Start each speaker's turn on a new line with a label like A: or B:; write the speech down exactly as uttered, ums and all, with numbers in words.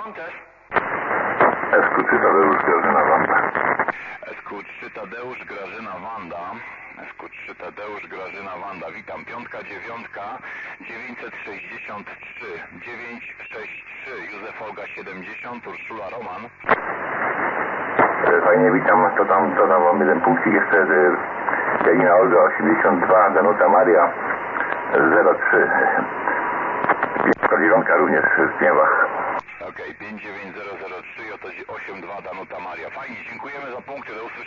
A: też.
B: S Q trzy Tadeusz, Grażyna Wanda.
A: S Q trzy Tadeusz, Grażyna Wanda. S Q trzy Tadeusz, Grażyna Wanda. Witam. Piątka, dziewiątka, dziewięćset sześćdziesiąt trzy, dziewięćset sześćdziesiąt trzy, Józef Olga siedemdziesiąt, Urszula Roman.
B: E, Fajnie, witam. To tam, to tam mam jeden punkcik jeszcze. E, Janina Olga osiemdziesiąt dwa, Danuta Maria zero trzy. Dziewiątka również w Gniewach.
A: Okej, okay, pięć dziewięć zero zero trzy, J osiemdziesiąt dwa, Danuta Maria. Fajnie, dziękujemy za punkty. Do usłyszenia.